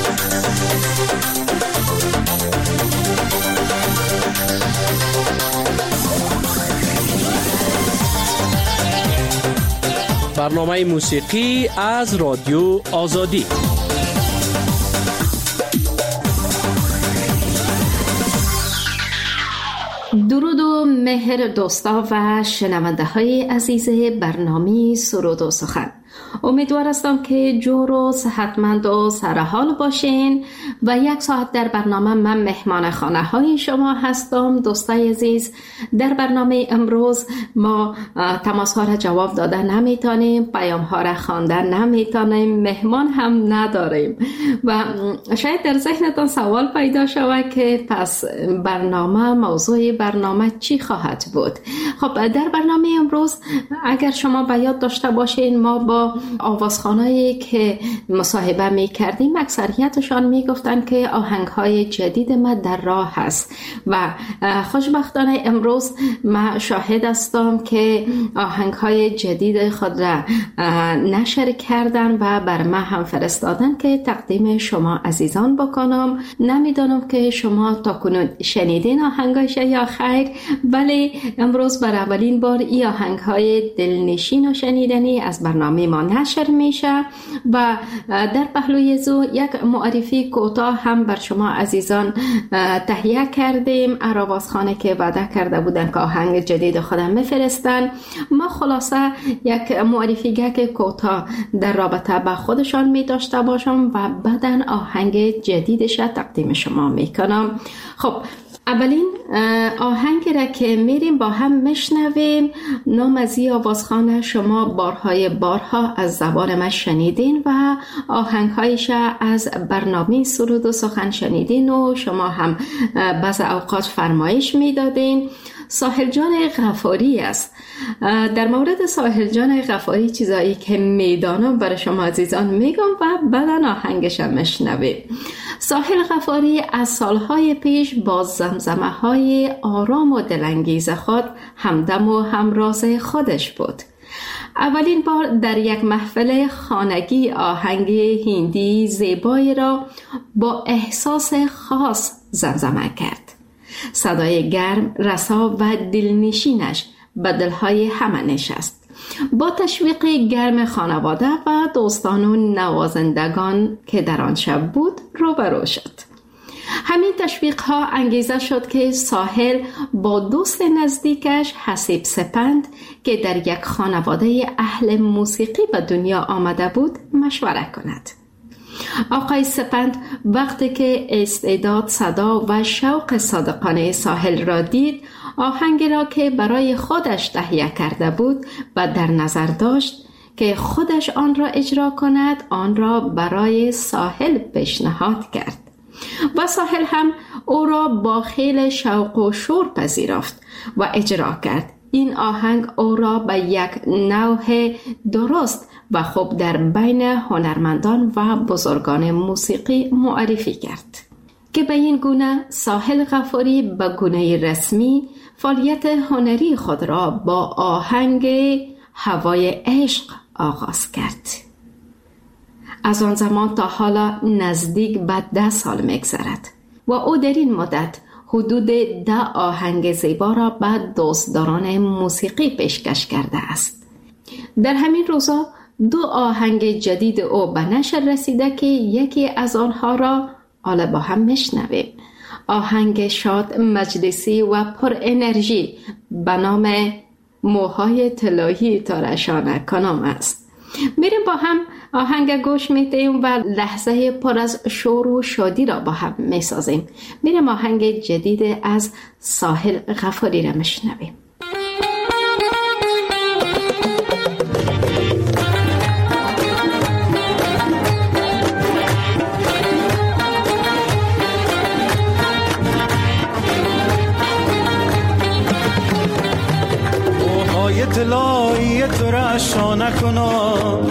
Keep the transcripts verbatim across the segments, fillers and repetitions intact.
برنامه موسیقی از رادیو آزادی. درود و مهر دوستا و شنونده های عزیز برنامه سرود و سخن. امیدوار هستم که جور و صحتمند و سرحال باشین و یک ساعت در برنامه من مهمان خانه های شما هستم. دوستای عزیز، در برنامه امروز ما تماس ها را جواب دادن نمیتونیم، پیام ها را خواندن نمیتونیم، مهمان هم نداریم و شاید در ذهنتان سوال پیدا شود که پس برنامه موضوع برنامه چی خواهد بود. خب در برنامه امروز اگر شما به یاد داشته باشین، ما با آوازخوانایی که مصاحبه می کردیم اکثریتشان می گفتن که آهنگ های جدید ما در راه هست و خوشبختانه امروز ما شاهد هستم که آهنگ های جدید خود را نشر کردن و بر ما هم فرستادن که تقدیم شما عزیزان بکنم. نمیدانم که شما تا کنون شنیدین آهنگایش یا خیر، ولی امروز بر اولین بار این آهنگ های دلنشین و شنیدنی از برنامه ما نشر میشه و در پهلوی زو یک معرفی کوتاه هم بر شما عزیزان تهیه کردیم. آوازخوانی که وعده کرده بودن که آهنگ جدید خودم میفرستن، ما خلاصه یک معرفی که کوتاه در رابطه با خودشان می داشته باشم و بعدن آهنگ جدیدش تقدیم شما میکنم. خب اولین آهنگ را که میریم با هم میشنویم، نام از این آوازخوانه شما بارهای بارها از زبان من شنیدین و آهنگهایش از برنامه سرود و سخن شنیدین و شما هم بعض اوقات فرمایش میدادین. ساحل جان غفاری است. در مورد ساحل جان غفاری چیزایی که میدانم برای شما عزیزان میگم و بعدا آهنگش هم میشنویم. ساحل غفاری از سالهای پیش با زمزمه های آرام و دلانگیز خود همدم و همراز خودش بود. اولین بار در یک محفل خانگی آهنگ هندی زیبایی را با احساس خاص زمزمه کرد. صدای گرم، رسا و دلنشینش به دلهای همه نشست. با تشویق گرم خانواده و دوستان و نوازندگان که در آن شب بود روبرو شد. همین تشویق ها انگیزه شد که ساحل با دوست نزدیکش حسیب سپند که در یک خانواده اهل موسیقی به دنیا آمده بود مشوره کند. آقای سپند وقتی که استعداد، صدا و شوق صادقانه ساحل را دید، آهنگ را که برای خودش تهیه کرده بود و در نظر داشت که خودش آن را اجرا کند، آن را برای ساحل پیشنهاد کرد و ساحل هم او را با خیل شوق و شور پذیرفت و اجرا کرد. این آهنگ او را به یک نوع درست و خوب در بین هنرمندان و بزرگان موسیقی معرفی کرد که به این گونه ساحل غفاری به گونه رسمی فعالیت هنری خود را با آهنگ هوای عشق آغاز کرد. از آن زمان تا حالا نزدیک به ده سال می‌گذرد و او در این مدت حدود ده آهنگ زیبا را به دوستداران موسیقی پیشکش کرده است. در همین روزا دو آهنگ جدید او به نشر رسیده که یکی از آنها را حالا با هم میشنویم. آهنگ شاد، مجلسی و پر انرژی به نام موهای طلایی تارشانه کنم است. میریم با هم آهنگ گوش میدیم و لحظه پر از شور و شادی را با هم میسازیم. میریم آهنگ جدید از ساحل غفاری را میشنویم. موهای طلایی تو را شانه کنم،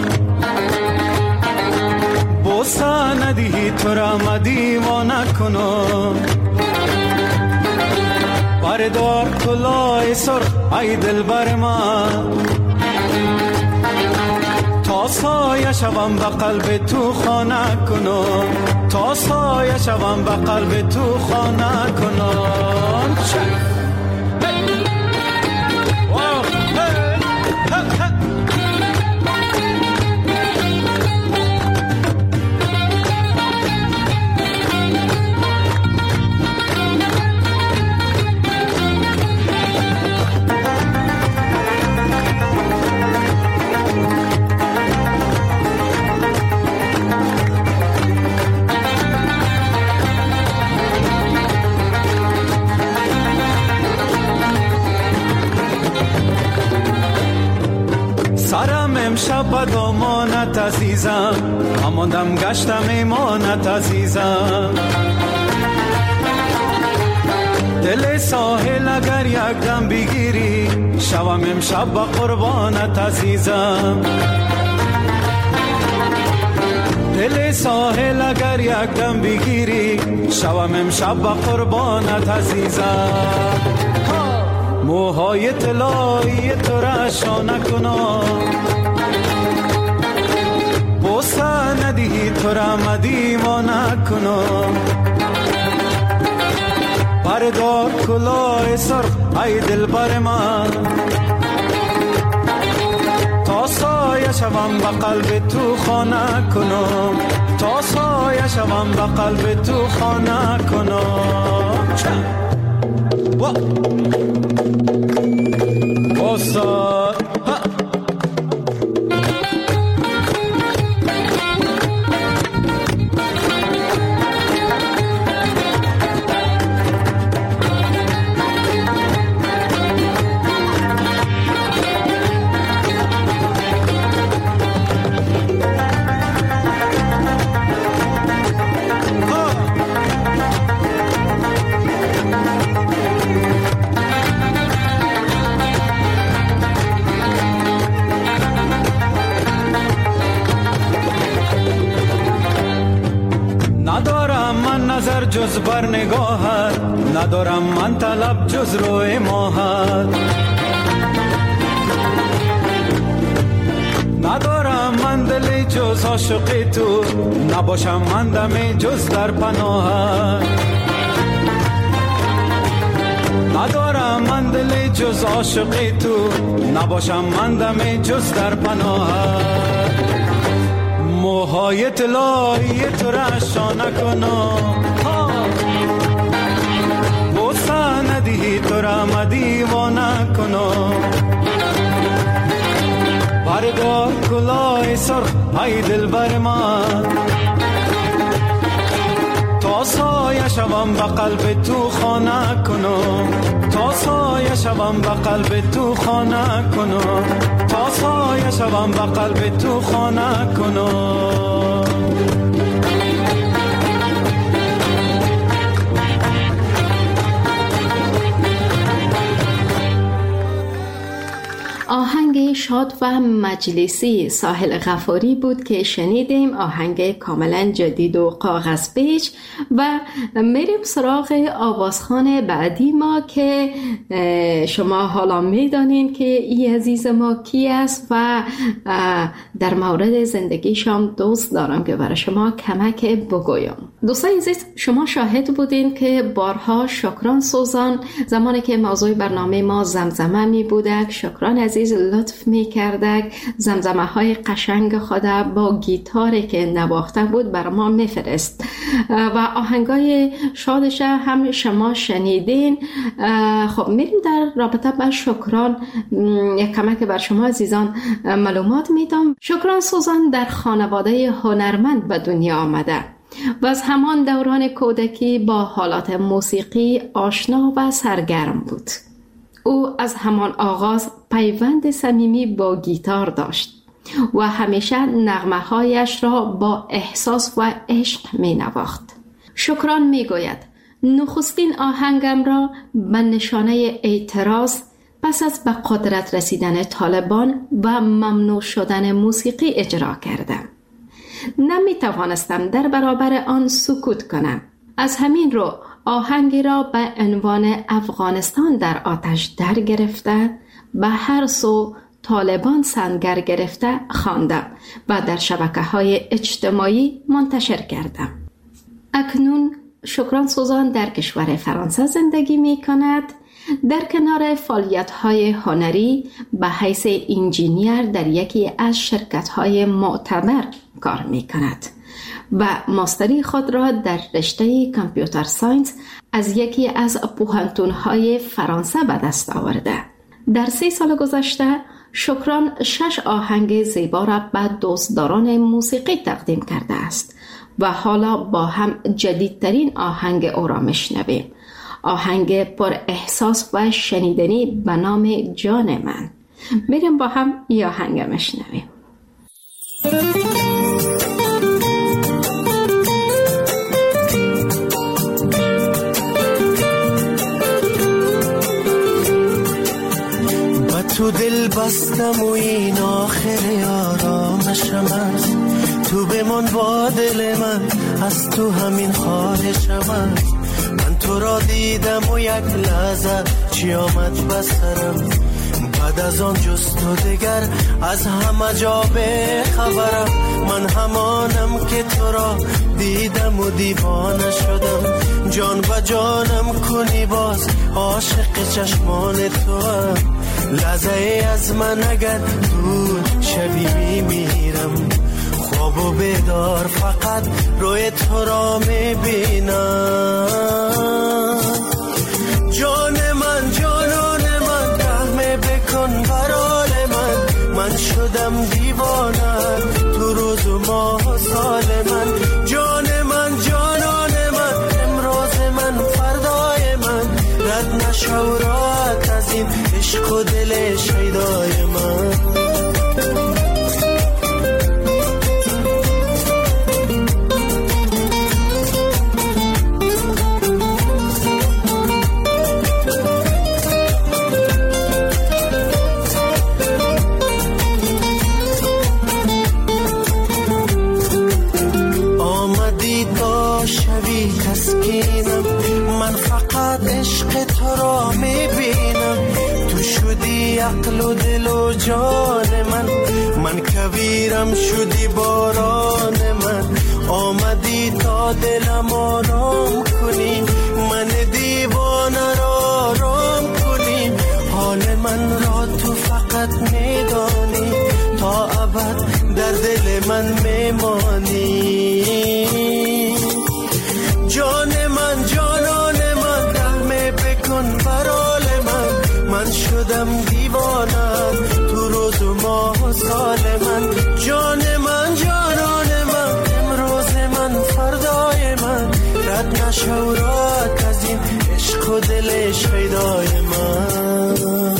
بوسه ندهی تو را مدیوانه کنم. بردار طلای سرخ ای دل بر من، تا تا سایه شوم به قلب تو خانه کنم، تا سایه شوم به قلب تو خانه کنم. سرم امشب به دامانت عزیزم، هماندم گشتم ایمانت عزیزم. دل ساحل اگر یک دم بگیری، شوم امشب به قربانت عزیزم. دل ساحل اگر یک دم بگیری، شوم امشب به قربانت عزیزم. موهای طلایی تو را شانه کنم، بوسه ندهی تو را مدیوانه کنم. بردار کلاه سرخ ای دلبر من، تا سایه شوم به قلب تو خانه کنم، تا سایه شوم به قلب تو خانه کنم. Osa ha نظر جز بر نگاهت، ندارم من طلب جز روی ماهت. ندارم من دلی جز عاشق تو، نباشم من دمی جز در پناهت. ندارم من دلی جز عاشق تو، نباشم من دمی جز در پناهت. موهای طلایی تو را شانه کنم، بوسه ندهی تو را مدیوانه کنم. بردار کلاه سرخ ای دلبر من، تا سایه شوم به قلب تو خانه کنم، تا سایه شوم به قلب تو خانه کنم، تا سایه شوم به قلب تو خانه کنم. آهنگ شاد و مجلسی ساحل غفاری بود که شنیدیم. آهنگ کاملا جدید و کاغذ پیچ. و میریم سراغ آوازخوان بعدی ما که شما حالا میدانین که این عزیز ما کی است و در مورد زندگیشم دوست دارم که برای شما کمک بگویم. دوستای عزیز، شما شاهد بودین که بارها شکران سوزان زمانی که موضوع برنامه ما زمزمه می بودک، شکران عزیز لطف می کردک زمزمه های قشنگ خود با گیتاری که نواخته بود بر ما می فرست و آهنگای شادش هم شما شنیدین. خب میریم در رابطه با شکران یک کمک بر شما عزیزان معلومات میدم. شکران سوزان در خانواده هنرمند به دنیا آمده و از همان دوران کودکی با حالات موسیقی آشنا و سرگرم بود. او از همان آغاز پیوند صمیمی با گیتار داشت و همیشه نغمه‌هایش را با احساس و عشق می نواخت. شکران می گوید نخستین آهنگم را به نشانه اعتراض پس از به قدرت رسیدن طالبان و ممنوع شدن موسیقی اجرا کردم. نمی توانستم در برابر آن سکوت کنم. از همین رو آهنگی را به عنوان افغانستان در آتش در گرفته به هر سو طالبان سنگر گرفته خواندم و در شبکه‌های اجتماعی منتشر کردم. اکنون شکران سوزان در کشور فرانسه زندگی می کند. در کنار فعالیت‌های هنری به حیث انجینیر در یکی از شرکت‌های معتبر کار می کند و ماستری خود را در رشته کامپیوتر ساینس از یکی از پوهنتون‌های فرانسه به دست آورده. در سی سال گذشته شکران شش آهنگ زیبا را به دوستداران موسیقی تقدیم کرده است و حالا با هم جدیدترین آهنگ او را میشنویم. آهنگ پر احساس و شنیدنی به نام جان من. بریم با هم این آهنگ میشنویم. تو دل بستم و این آخر آرامشم است، تو بمان با دل من، از تو همین خواهشم است. من تو را دیدم و یک لحظه چی آمد بسرم، بعد از آن جست و دگر از همه جا به خبرم. من همانم که تو را دیدم و دیوانه شدم، جان و جانم کنی باز عاشق چشمان تو هم. لحظه از من اگر دور شبی میمیرم، خواب و بیدار فقط روی تو را میبینم. جان من جانان من رحم بکن برال من، من شدم دیوانه تو روز و ماه و سال من. جان من جانان من امروز من فردای من، رد نشو راحت از این عشق و دل شیدای من. آمدی تا شوی تسکینم، من فقط عشق تو را میبینم. تو شدی عقل و دل و جان من، من کویرم شدی باران من. آمدی تا دلم آرام کنی، من دیوانه را آرام کنی. حال من را تو فقط میدانی، تا ابد در دل من میمانی. جان من جانان من رحم بکن برال من، من شدم دیوانه تو روز و ماه و سال من. جان من جانان من امروز من فردای من، رد نشو راحت از این عشق و دل شیدای من.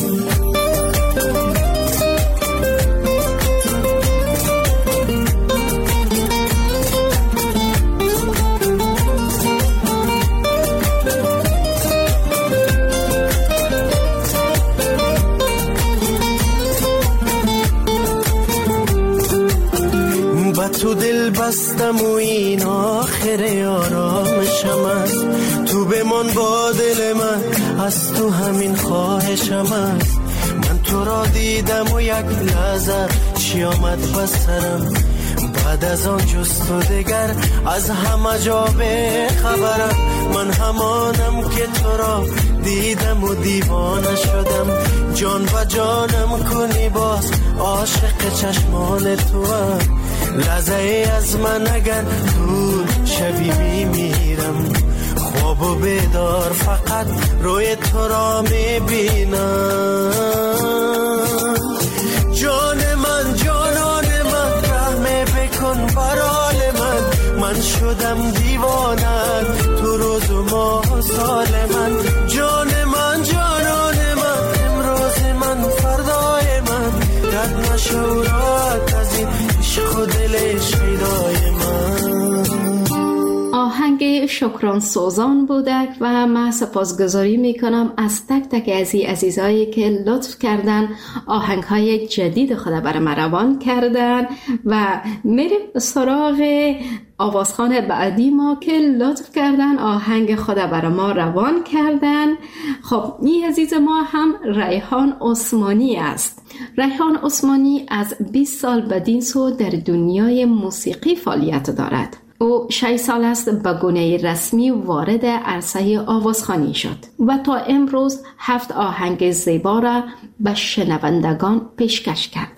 تو دل بستم و این آخر آرامشم است، تو بمان با دل من، از تو همین خواهشم است. من تو را دیدم و یک لحظه چی آمد بسرم، بعد از آن جست و دگر از همه جا به خبرم. من همانم که تو را دیدم و دیوانه شدم، جان و جانم کنی باز عاشق چشمان تو هم. لحظه از من اگر دور شبی میمیرم، خواب و بیدار فقط روی تو را میبینم. جان من جانان من رحم بکن برال من، من شدم دیوانه تو روز و ماه و سال من. جان من جانان من امروز من فردای من، رد نشو راحت از این عشق و دل شیدای من. آهنگ خیلی شکران سوزان بودک و من سپاسگزاری میکنم از تک تک از این عزیزایی که لطف کردن آهنگ های جدید خود برای من روان کردن و میریم سراغ آوازخوان بعدی ما که لطف کردن آهنگ خود برای ما روان کردن. خب این عزیز ما هم ریحان عثمانی است. ریحان عثمانی از بیست سال بدین سو در دنیای موسیقی فعالیت دارد. او شش سال است به گونه رسمی وارد عرصه آوازخوانی شد و تا امروز هفت آهنگ زیبا را به شنوندگان پیشکش کرده.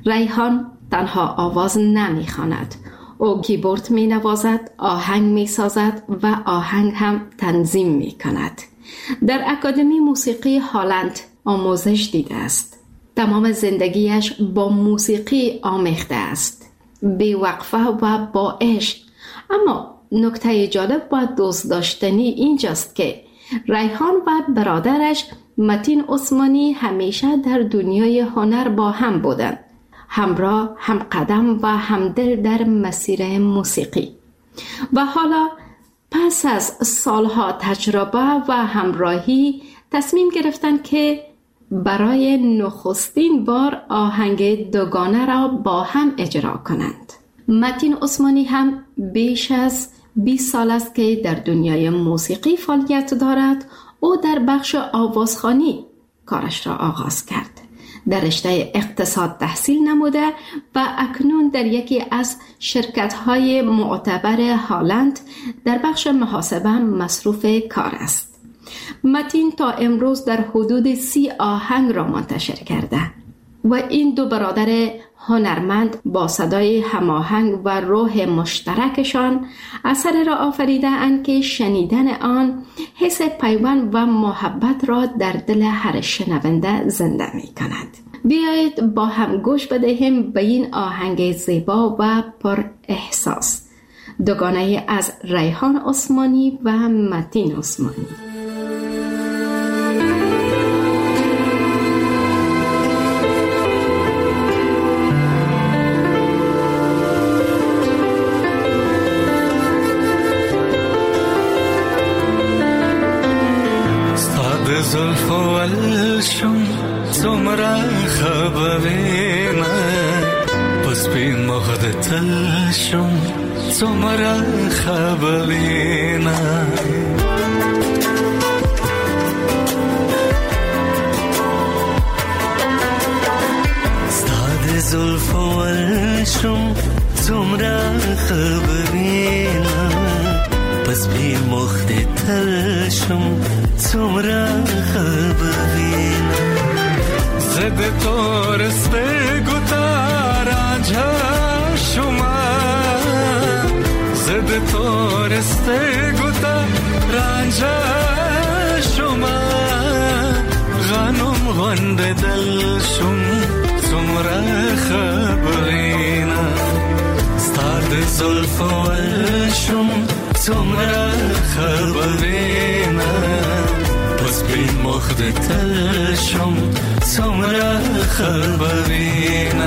ریحان تنها آواز نمی خواند، او کیبورد می نوازد، آهنگ می سازد و آهنگ هم تنظیم می کند. در اکادمی موسیقی هالند آموزش دیده است. تمام زندگیش با موسیقی آمیخته است، بی وقفه و با عشق. اما نکته جالب و دوست داشتنی اینجاست که ریحان و برادرش متین عثمانی همیشه در دنیای هنر با هم بودند، همراه، هم قدم و همدل در مسیر موسیقی. و حالا پس از سالها تجربه و همراهی تصمیم گرفتن که برای نخستین بار آهنگ دوگانه را با هم اجرا کنند. متین عثمانی هم بیش از بیست سال است که در دنیای موسیقی فعالیت دارد. او در بخش آوازخوانی کارش را آغاز کرد. در رشته اقتصاد تحصیل نموده و اکنون در یکی از شرکت‌های معتبر هالند در بخش محاسبه مصروف کار است. متین تا امروز در حدود سی آهنگ را منتشر کرده و این دو برادر هنرمند با صدای هماهنگ و روح مشترکشان اثر را آفریده اند که شنیدن آن حس پیوند و محبت را در دل هر شنونده زنده می کند. بیایید با هم گوش بدهیم به این آهنگ زیبا و پر احساس، دوگانه از ریحان عثمانی و متین عثمانی. زلف و الشم زمرا خبرينا بس بين مهد تلشم زمرا خبرينا استاد زلف و الشم زمرا خبرينا بس بين مهد تلشم زمرا خبرين زد تورست گوتا راجا شما زد تورست گوتا راجا شما غنم غند دل شم زمرا خبرين استاد زلف و الشم زمرا خبرين بس بين مخد تلشم زمرا خبرين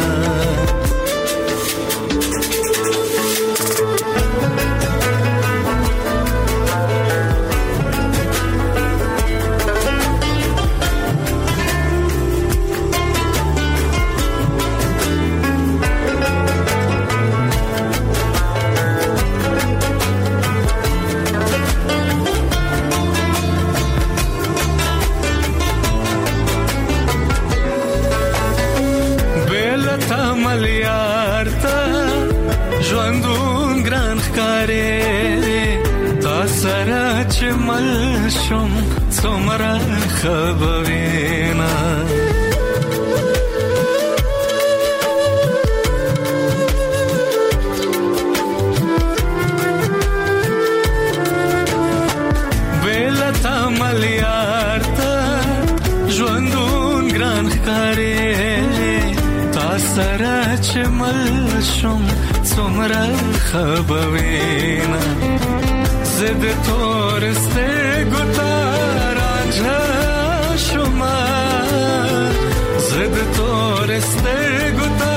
ملشم زمرا خبرينا بلتا مليارتا جوندون گران خاري تاسرا چه ملشم زمرا خبرينا زد تورست گوتا راجا شما زد تورست گوتا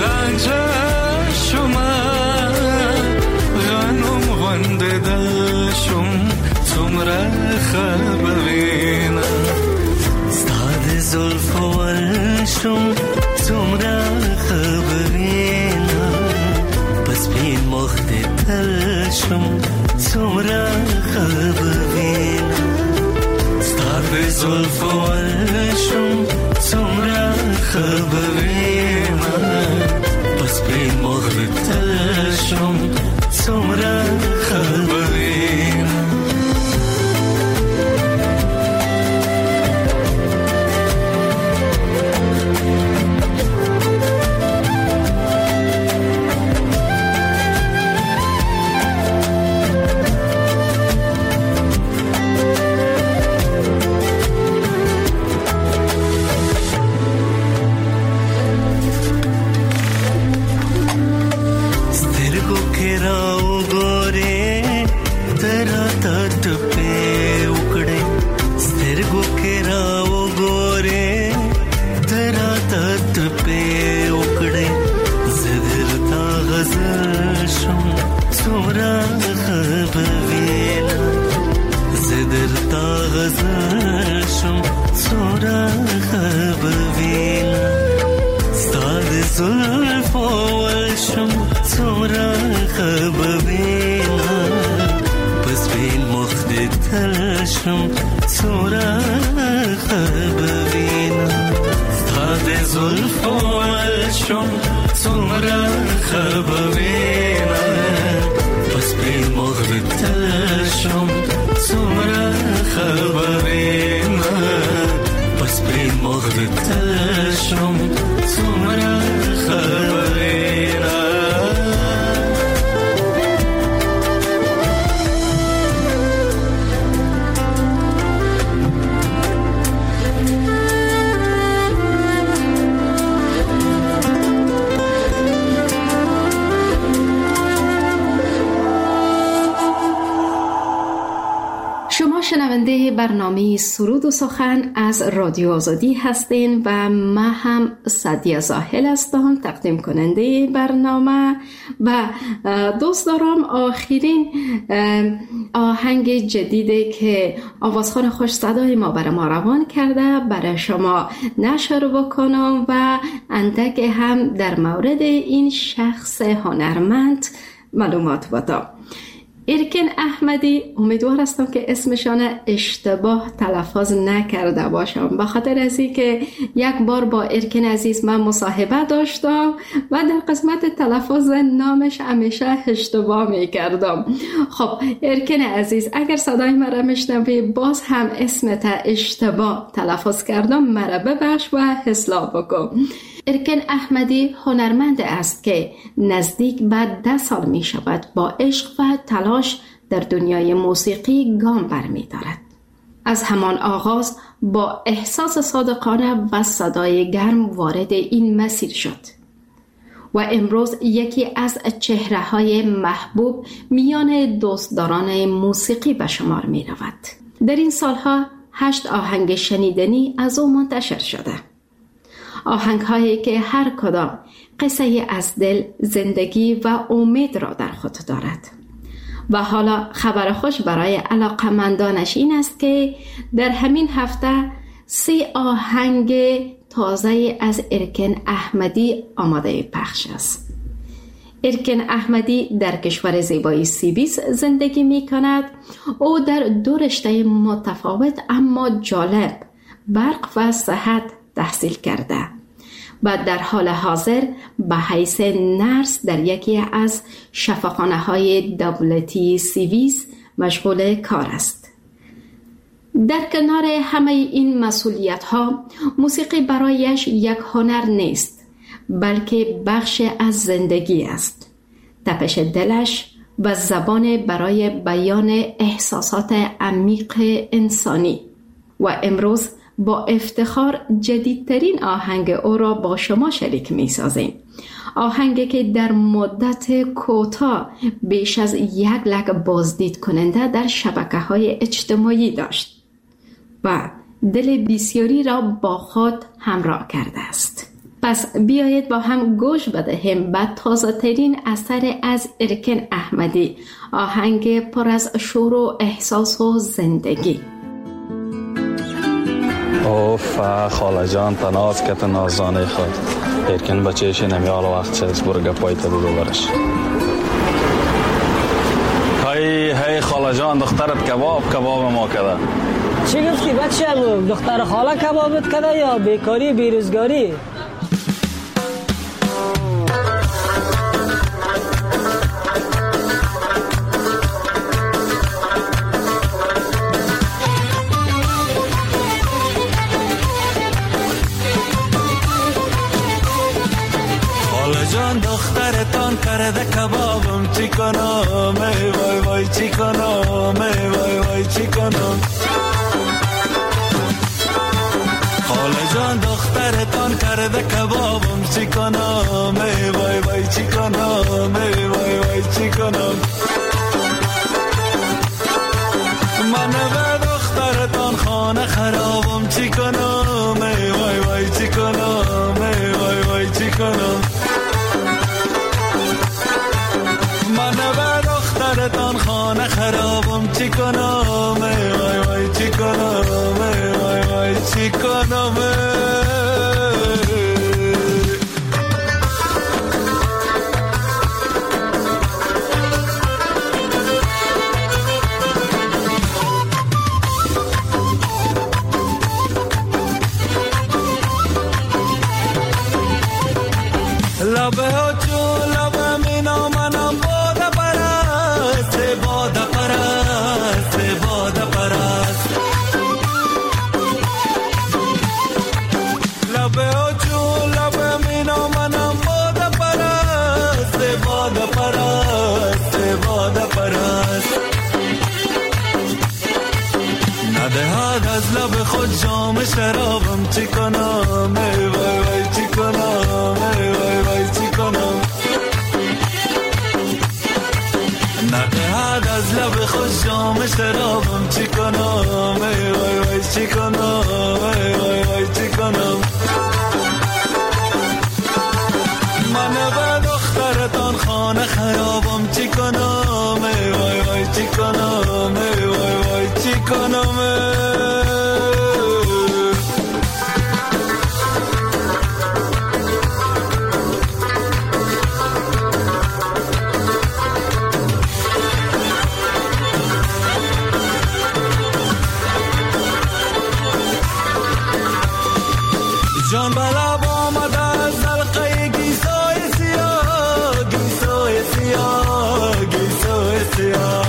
راجا شما غنم غند دل شم څومره خبرینه ستاد زلف ورشم څومره خبرینه پس بین مخت تلشم څومره خبرینه ستاد زلف ورشم څومره خبرینه پس بین مخت تلشم څومره خبرینه شنونده برنامه سرود و سخن از رادیو آزادی هستین و من هم سعدیه زاهل هستم تقدیم کننده برنامه و دوست دارم آخرین آهنگ جدیده که آوازخوان خوش صدای ما برای ما روان کرده برای شما نشر بکنم و اندک هم در مورد این شخص هنرمند معلومات بدم. ارکن احمدی، امیدوار هستم که اسمشان اشتباه تلفظ نکرده باشم، به خاطر از این که یک بار با ارکن عزیز من مصاحبه داشتم و در قسمت تلفظ نامش همیشه اشتباه میکردم. خب ارکن عزیز، اگر صدای مرا میشنوی باز هم اسمت اشتباه تلفظ کردم، مرا ببخش و اصلاح بکن. ارکن احمدی هنرمند است که نزدیک به ده سال می شود با عشق و تلاش در دنیای موسیقی گام برمی دارد. از همان آغاز با احساس صادقانه و صدای گرم وارد این مسیر شد و امروز یکی از چهره‌های محبوب میان دوستداران موسیقی به شمار می رود. در این سالها هشت آهنگ شنیدنی از او منتشر شده. آهنگ هایی که هر کدام قصه از دل، زندگی و امید را در خود دارد. و حالا خبر خوش برای علاقمندانش این است که در همین هفته سه آهنگ تازه از ارکن احمدی آماده پخش است. ارکن احمدی در کشور زیبای سوئیس زندگی می کند. او در دو رشته متفاوت اما جالب، برق و صحت، تحصیل کرده و در حال حاضر به حیث نرس در یکی از شفاخانه های دولتی سوئیس مشغول کار است. در کنار همه این مسئولیت ها، موسیقی برایش یک هنر نیست بلکه بخش از زندگی است. تپش دلش و زبان برای بیان احساسات عمیق انسانی. و امروز با افتخار جدیدترین آهنگ او را با شما شریک می سازیم. آهنگی که در مدت کوتاه بیش از یک لک بازدید کننده در شبکه های اجتماعی داشت و دل بسیاری را با خود همراه کرده است. پس بیایید با هم گوش بدهیم به تازه ترین اثر از ارکن احمدی، آهنگ پر از شور و احساس و زندگی. اوف خاله جان تناز که تنازانه خود ارکن بچهش نمیال وقت چیز برگه پایت رو ببرش. هی هی خاله جان دخترت کباب کباب ما کده. چی گفتی بچه؟ دختر خاله کبابت کده یا بیکاری بیروزگاری؟ جان دخترتان کرده کبابم چی کنم ای وای وای چی کنم ای وای وای چی کنم خاله جان دخترتان کرده کبابم چی کنم ای وای وای چی کنم ای وای وای چی کنم من به دخترتان خانه خرابم چی کنم ای وای وای چی کنم ای وای وای چی کنم دخترتان خانه خرابم چی کنم ای وای وای چی کنم ای وای وای چی کنم لبه ها چون لبه می نامنم باده پرست باده پرست باده پرست لبه ها چون لبه می نامنم باده پرست باده پرست باده پرست ندهد از لب خود جام شرابم چی کنم ای وای وای چی کنم ای وای وای چی کنم ندهد از لب خود جام شرابم چی کنم ای وای وای چی کنم ای وای وای چی کنم من به دخترتان خانه خرابم چی کنم ای وای وای چی کنم ای وای وای چی کنم جان بلا آمده از حلقه گیسوی سیاه گیسوی سیاه گیسوی سیاه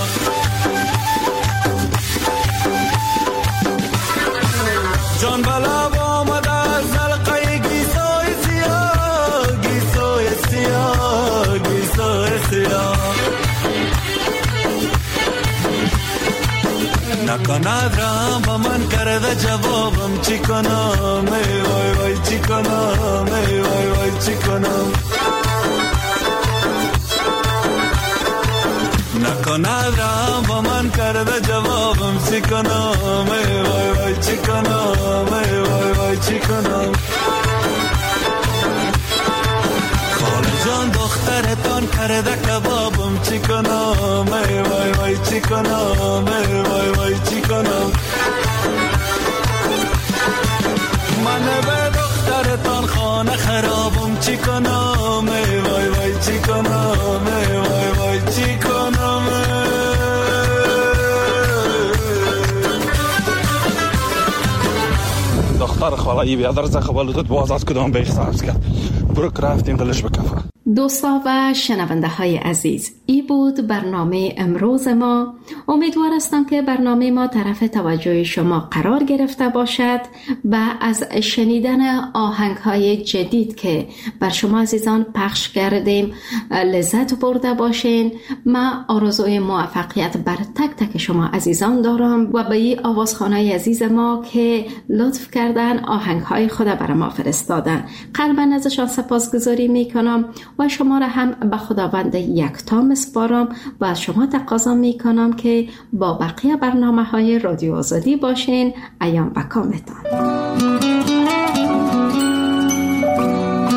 جان بلا آمده از حلقه گیسوی سیاه گیسوی سیاه گیسوی سیاه نکند رام با من کرده جوابم چی کنم ای وای وای چی کنم ای وای وای چی کنم نکند رام با من کرده جوابم چی کنم ای وای وای چی کنم ای وای وای چی کنم خاله جان دخترتان کرده کبابم چی کنم ای وای وای چی کنم ای وای وای چی کنم من به دخترتان خانه خرابم چی کنم ای وای وای چی کنم ای وای وای چی کنم دختر خاله ای بیادر زخبالوتت باز از کدام بیخ سبز کرد برو رفتیم دلش بکفه. دوستا و شنونده های عزیز، ای بود برنامه امروز ما. امیدوار هستم که برنامه ما طرف توجه شما قرار گرفته باشد و از شنیدن آهنگ های جدید که بر شما عزیزان پخش کردیم لذت برده باشین. من آرزوی موفقیت بر تک تک شما عزیزان دارم و به این آوازخانه عزیز ما که لطف کردن آهنگ های خود بر ما فرستادن قلبا ازشان سپاسگزاری میکنم و شما را هم به خداوند یکتا میسپارم و از شما تقاضا میکنم که با بقیه برنامه های رادیو آزادی باشین. ایام و کامتان.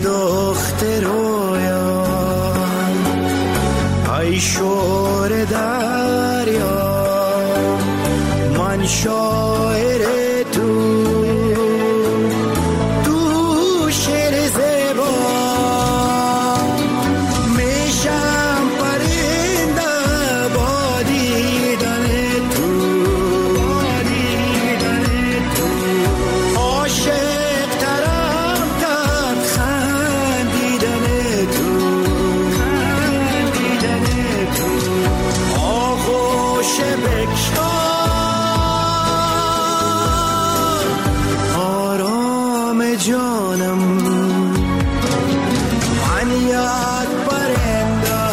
دخترویم ای شور دریا من شاعر تو تو شعر زیبا میشم پرنده با دیدن تو دیدن تو عاشق ترم در خندیدن تو خندیدن تو آغوش بکشان جانم من یاد پرنده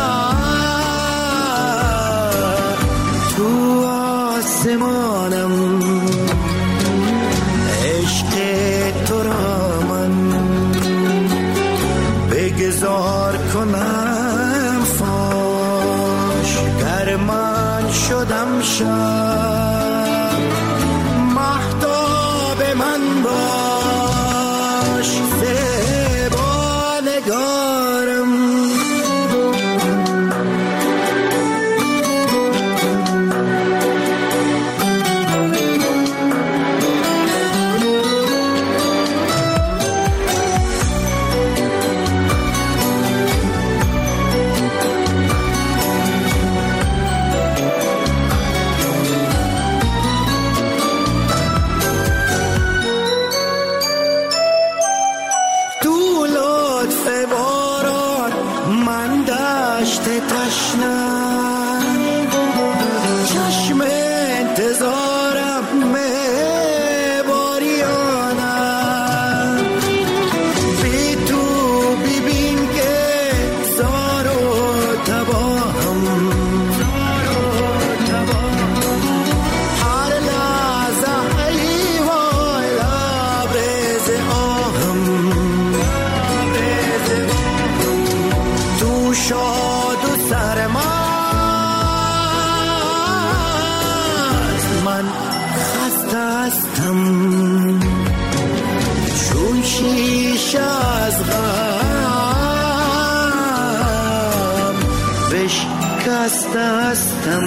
تو آسمانم عشق تو را من بگذار کنم فاش در من شدم شب مهتاب من باش زبانگارم چشم انتظارم میباریانم بی تو ببین که زار و تباهم هر لحظه ای وای لبریز آهم تو شاد و سرما من خسته هستم چون شیشه از غم بشکسته هستم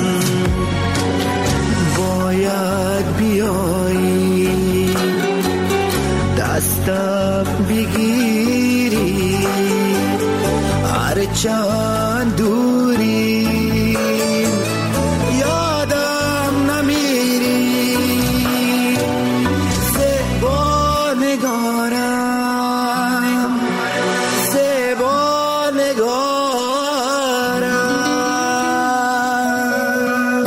باید بیایی دستم بگیری هرچند دوری یادم نمیری زبانگارم زبانگارم.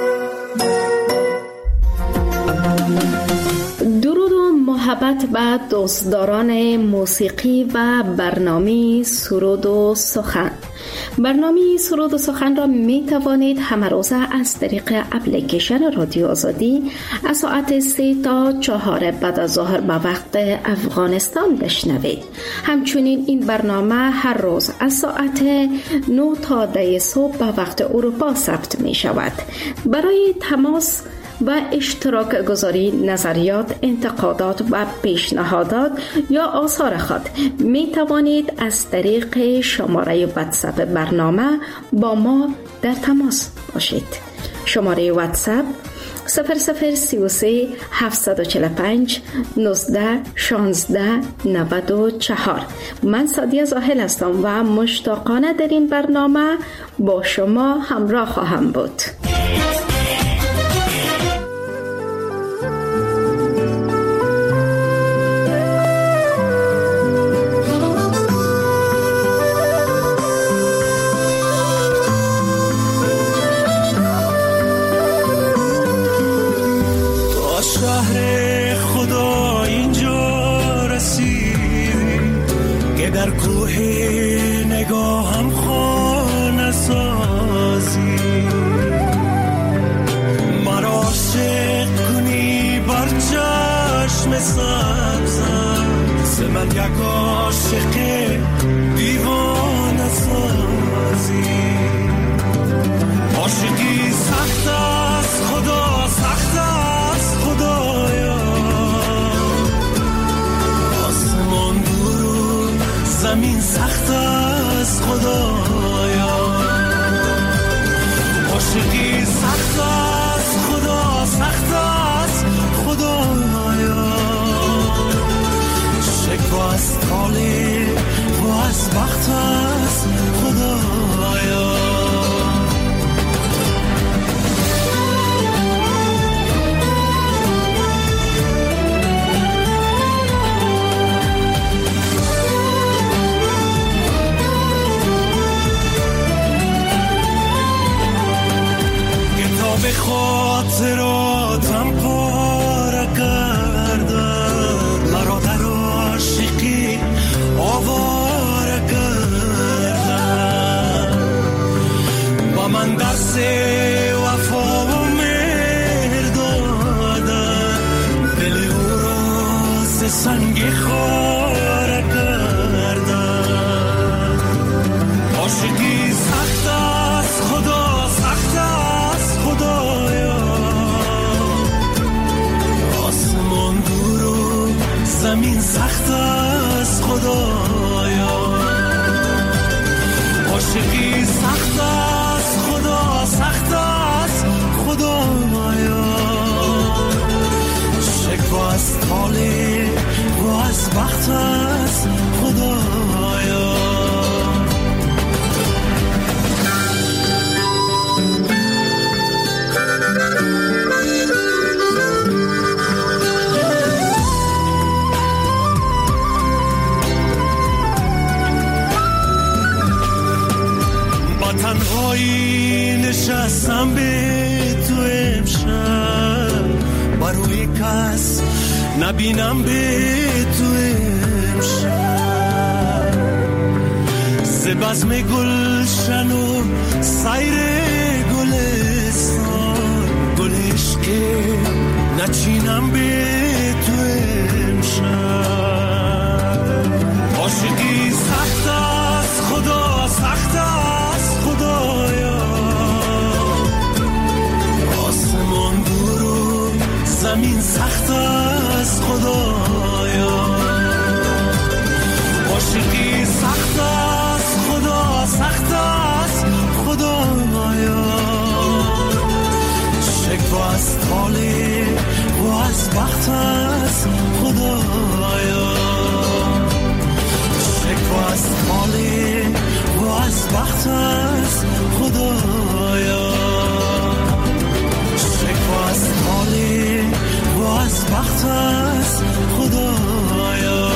درود و محبت به دوستداران موسیقی و برنامه سرود و سخن. برنامه سرود و سخن را می توانید همه روزه از طریق اپلیکیشن رادیو آزادی از ساعت سه تا چهار بعد از ظهر به وقت افغانستان بشنوید. همچنین این برنامه هر روز از ساعت نه تا ده صبح به وقت اروپا ثبت می شود. برای تماس و اشتراک گذاری نظریات، انتقادات و پیشنهادات یا آثار خود می توانید از طریق شماره واتساپ برنامه با ما در تماس باشید. شماره واتساپ صفر صفر سی و سه هفتصد و چهل و پنج نوزده شانزده نود و چهار. من سادیه زاهل هستم و مشتاقانه در این برنامه با شما همراه خواهم بود. در کوه نگاهم خانه سازی مرا عاشق کنی بر چشم سبزم ز من یک عاشق دیوانه سازی. عاشقی سخت از خدا سخت از خدایا آسمان دور زمین سخت است خدایا، عاشقی سخت است خدا، سخت است خدایا، شکوه از طالع و از بخت است خدایا. به خاطراتم پاره کردن، مرا در عاشقی آواره کردن، با من درس وفا و مهر دادن، دل او را ز سنگ خاره کردن. عاشقی سخت است خدا، سخت است خدایا، آسمان دور و زمین سخت است خدایا، عاشقی سخت است خدا، سخت است خدایا، شکوه از طالع و از بخت است خدایا. تنهایی نشستم به تو امشب، بروی کس نبینم به تو امشب، ز بزم گلشن و سیر گلستان، گل عشق نچینم به تو امشب. عاشقی سخت است خدا، سخت است خدایا، آسمان دور و زمین سخت است خدایا، عاشقی سخت است خدا، سخت است خدایا، شکوه از طالع و از بخت است خدایا، شکوه از طالع و از بخت است خدایا، شکوه از طالع و از بخت است خدایا.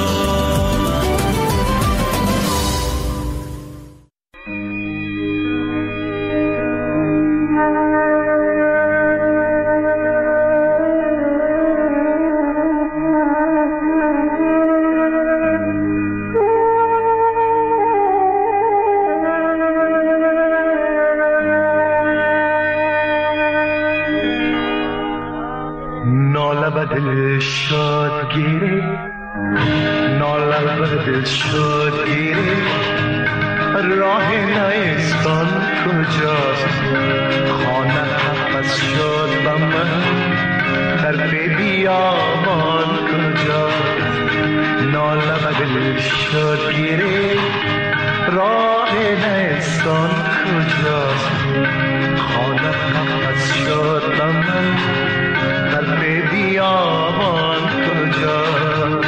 دل شاد گیری، ناله بر دل شاد گیری، راه نیستان کجاست، خانه پس شد با من، در بیابان کجاست، ناله بر دل شاد گیری، راه نیستان کجاست، خانه پس شد با من، در بیابان کجاست.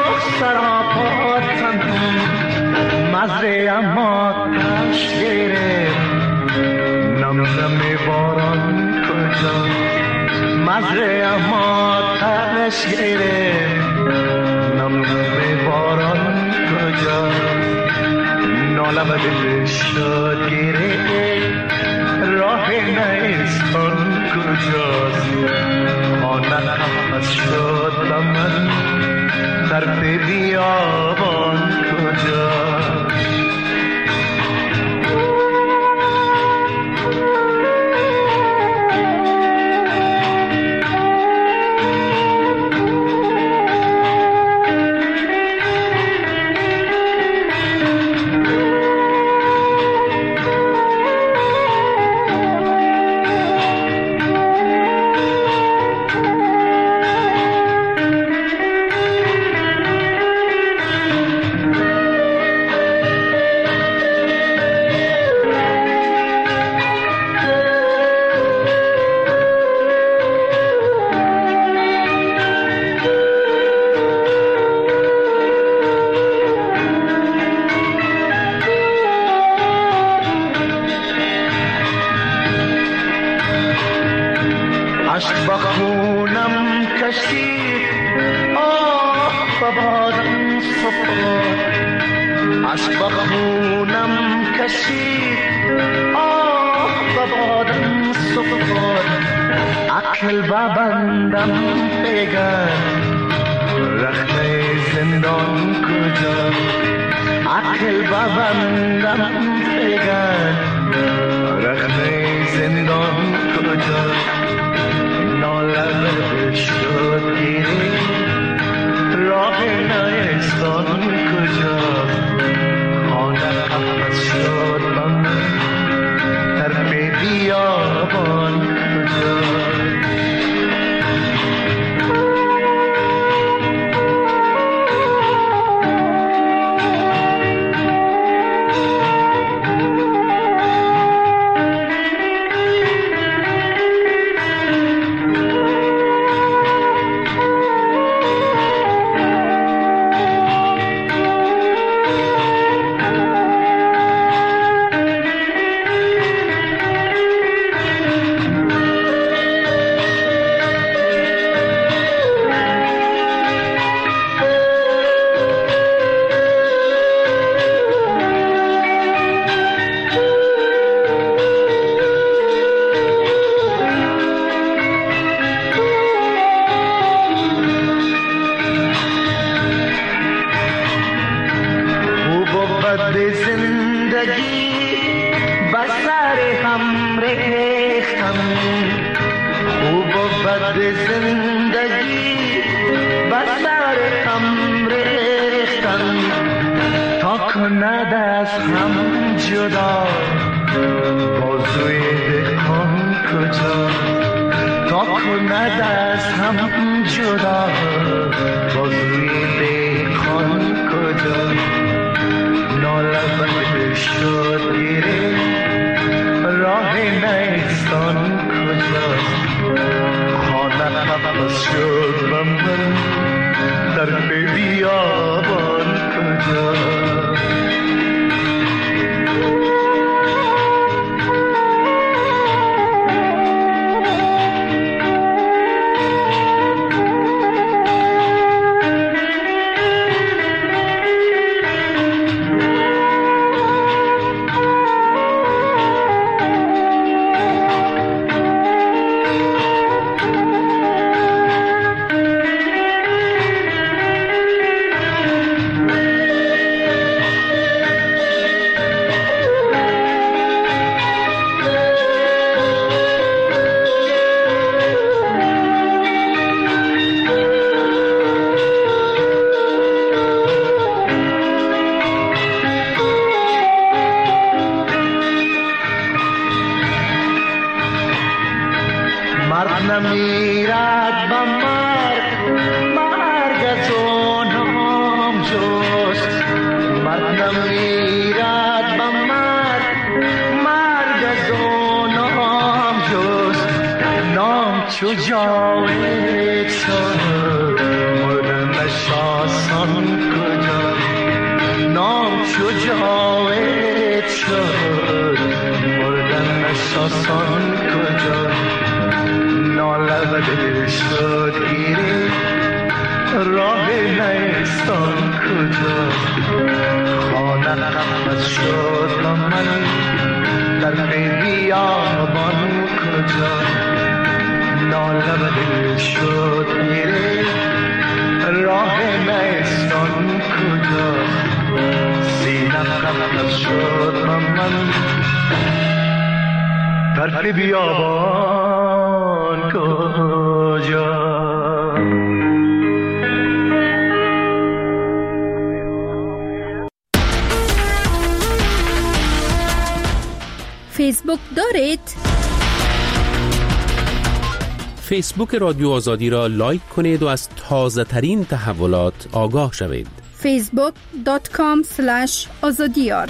سراپا تنم مزره اما تش گرفت نم نم باران کجا مزره اما تش گرفت نم نم باران کجا نالم دل شد گرفت راه نیستان کجاست خانه خواست شد و من طرف بیابان کجاست عقل ببندم بگر رخنه زندان کجا عقل ببندم بگر رخنه زندان کجا نالب شد گیری راه نیستان کجا خانه قفص شد من طرف بیابان کجا چو جاوید شد مردن شاسان شد مردنش آسان کجا ناله و دل شد گیری راه نیستان کجا خانه نفس شد من در بیابان کجا ناله و دل شد گیری راه نیستان کجا سینم نفس شد من طرف بیابان کجا. فیسبوک دارید؟ فیسبوک رادیو آزادی را لایک کنید و از تازه ترین تحولات آگاه شوید. فیسبوک دات کام اسلش آزادیار.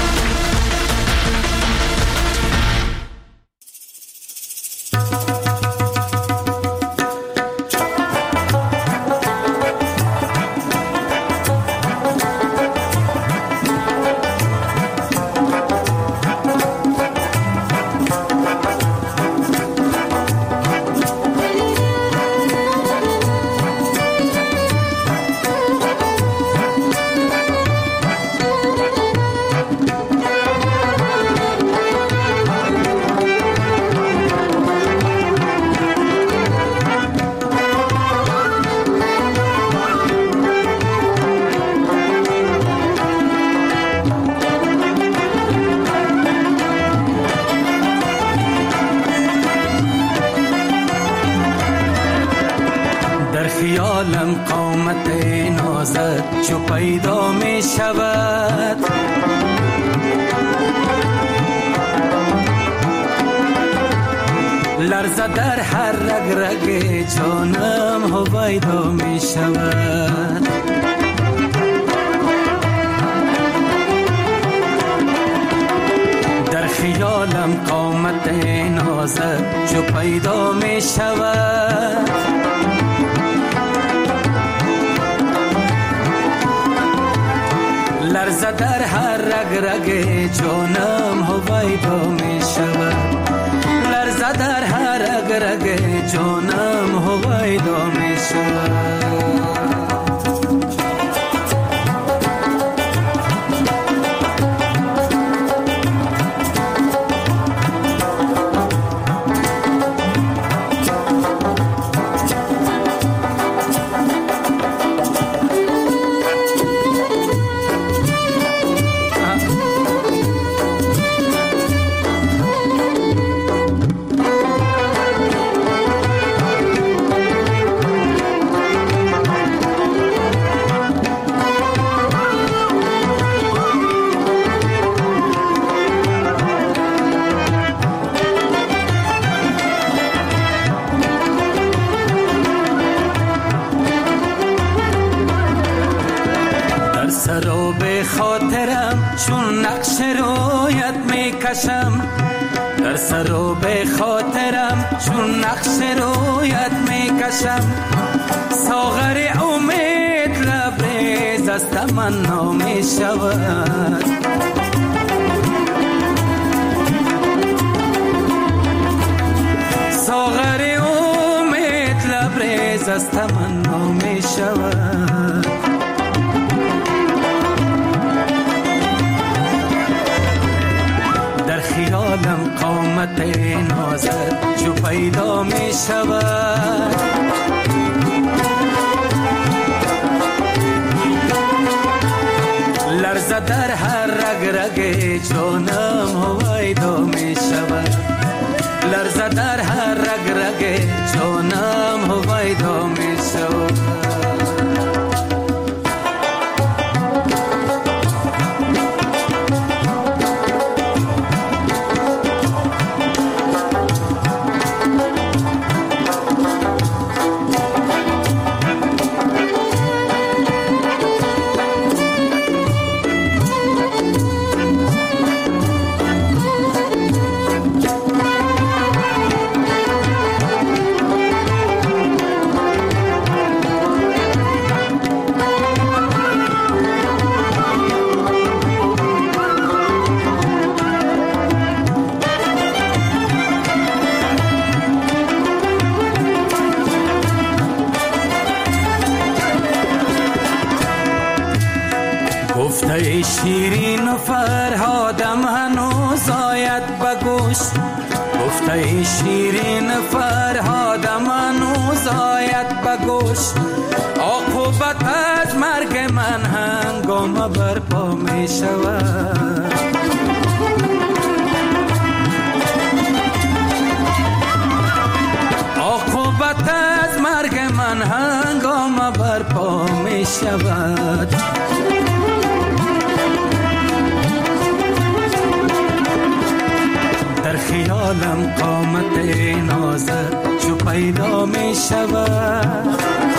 خیالم قامت نازت چو پیدا می شود لرزه در هر رگ رگ جانم هویدا می شود در خیالم قامت نازت چو پیدا می شود لرزه در هر رگ رگ جانم هویدا می شود لرزه در هر رگ رگ جانم هویدا می شود چون نقش رویت می کشم در سر و به خاطرم چون نقش رویت می کشم ساغر امید لبریز از تمنا می شود ساغر امید لبریز از تمنا می شود خیالم قامت نازت جو پیدا می شود لرزه در هر رگ رگ جانم هویدا می شود لرزه در هر رگ رگ جانم هویدا می شود شیرین و فرهادم هنوز آید بگوش، گفته شیرین فرهادم هنوز آید بگوش. عاقبت از مرگ من هنگام برپا می شود. عاقبت از مرگ من هنگام برپا می شود. در خیالم قامت نازه چو پیدا می شود.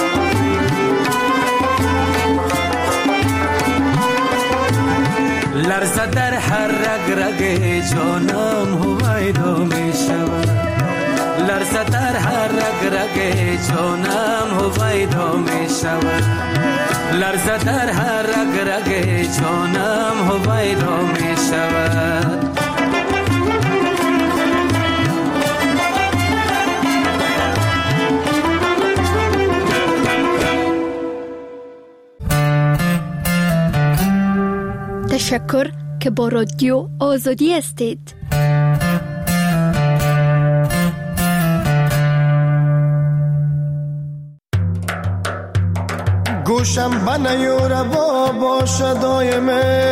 لرزه در هر رگ رگ جانم هویدا می شود. لرزه در هر رگ رگ جانم هویدا می شود. لرزه در هر رگ رگ جانم هویدا می شود. تشکر که با رادیو آزادی هستید. گوشم بنیور با باشه دایمه،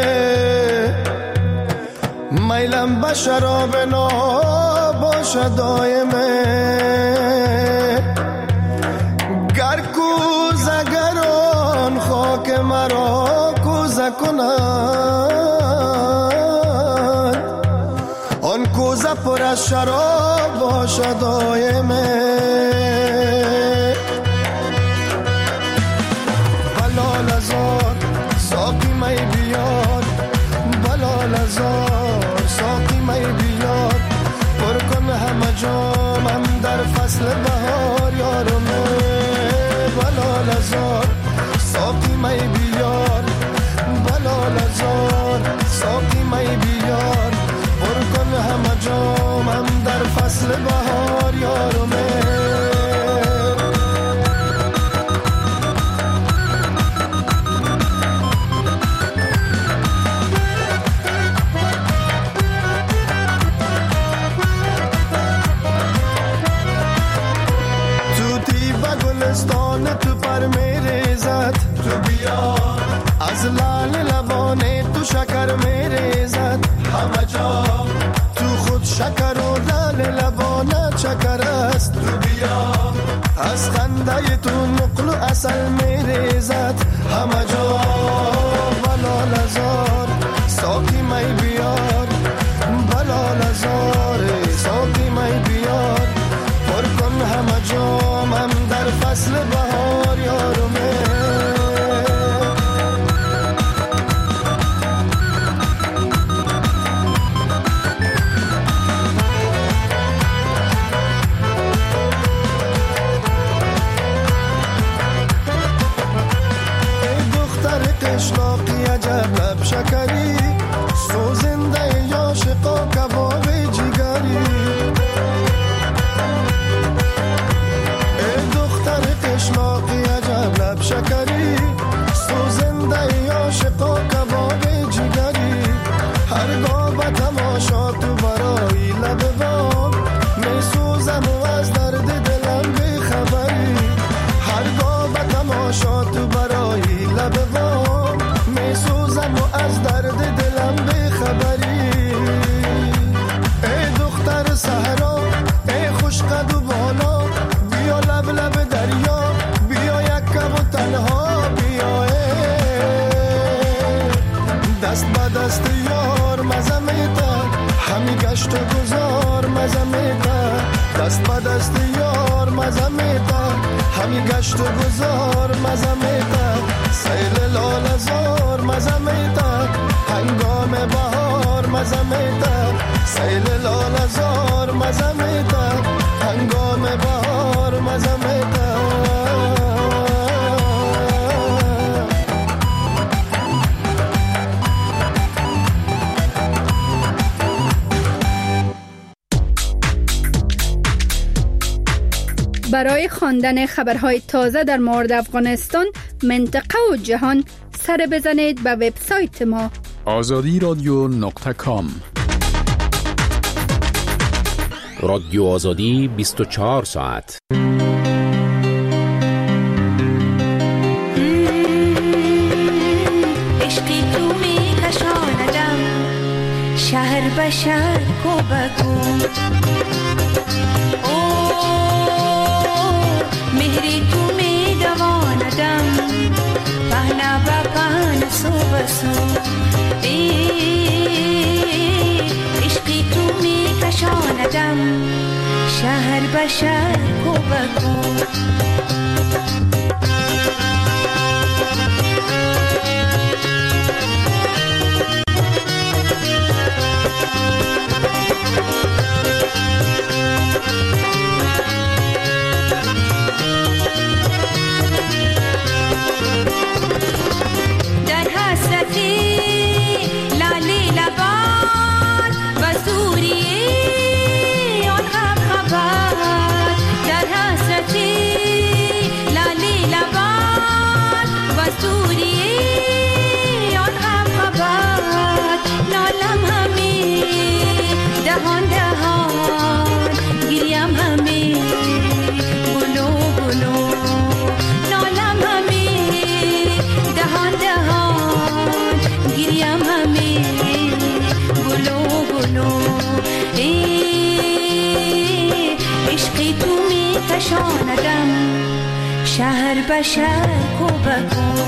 میلم به شراب نا باشه دایمه. گر کوزه گران خاک مرا کوزه کند، آن کوزه پر از شراب باشه دایمه. بلال ازار ساقی می بیار، بلال ازار ساقی می بیار، پر کن همه جامم در فصل بهار یارمه. بلال ازار ساقی می بیار، بلال ازار ساقی می بیار، پر کن همه جامم در فصل بهار یارمه. تو پر میریزد تو بیا، از لال لبانه تو شکر میریزد همه جا. تو خود شکر و لال لبانه چکر است تو بیا، از خنده تو نقل و عسل میریزد همه جا. بلال ازار ساقی می بیار، بلال ازار ساقی می بیار، پر کن همه جامم در فصل بهار یارمه. ای دختر قشلاقی عجب لب شکری، سوزنده عاشقا کباب جگری. قشلاقی عجب لب شکری، سوزنده عاشقا کباب جگری. هرگاه به تماشا تو برای لب بام، می سوزم و از درد دلم بیخبری. هرگاه به تماشا تو برای لب بام، می سوزم و از درد دلم بیخبری. ای دختر صحرا ای خوش قد و بالا، بیا لب لب دریا، بیا یک کم و تنها بیا. دست با دست یار مزه میتا، همی گشت و گذار مزه میتا. دست با دست یار مزه میتا، همی گشت و گذار مزه میتا. سیل لال زار مزه میتا، هنگام بهار مزه میتا. سیل لال زار مزه میتا، هنگام بهار مزه میتا. به برای خواندن خبرهای تازه در مورد افغانستان، منطقه و جهان سر بزنید به وبسایت ما آزادی رادیو نقطه کام. رادیو آزادی بیست و چهار ساعت. عشقی تو می کشاندم شهر به شهر کو بگو، مهری تو می دواندم پهنا با پهن سو بسو، عشقی تو می کشاندم شهر به شهر کو بگو. کشاندم شهر به شهر کو بگو،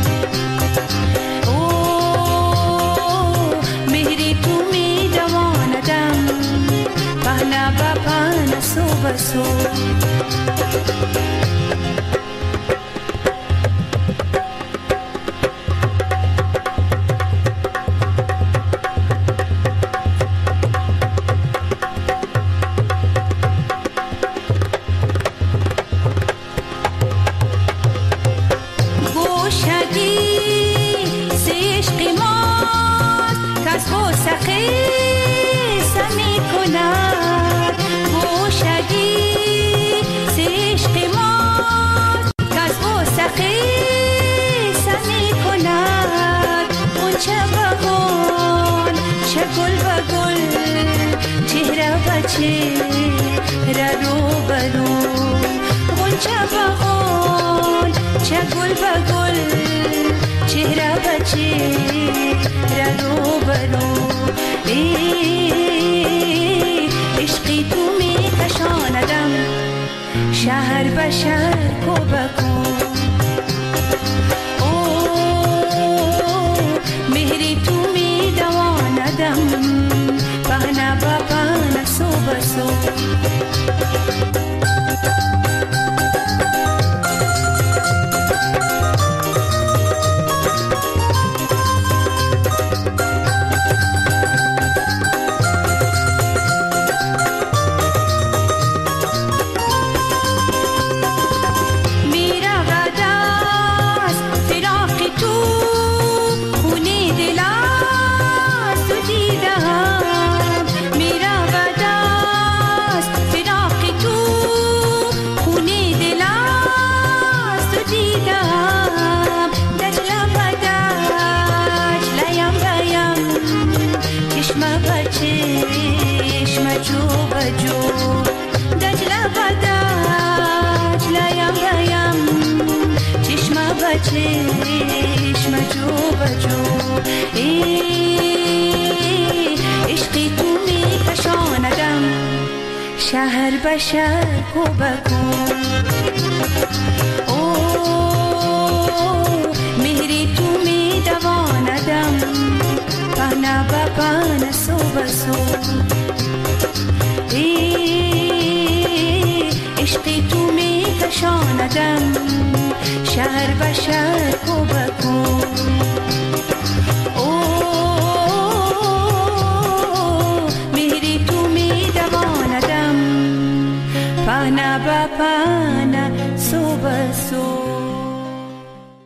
مهری تو می دواندم پهنا با پهن سو بسو. عشقی تو می کشاندم شهر به شهر کو بگو، مهری تو می دواندم پهنا با پهن سو بسو. چشم جو بجو عشقی تو می کشاندم شهر به شهر کو بگو، مهری تو می دواندم پهنا با پهن سو بسو، عشقی تو می کشاندم شهر به شهر کو بگو، مهری تو می دواندم پهنا با پهن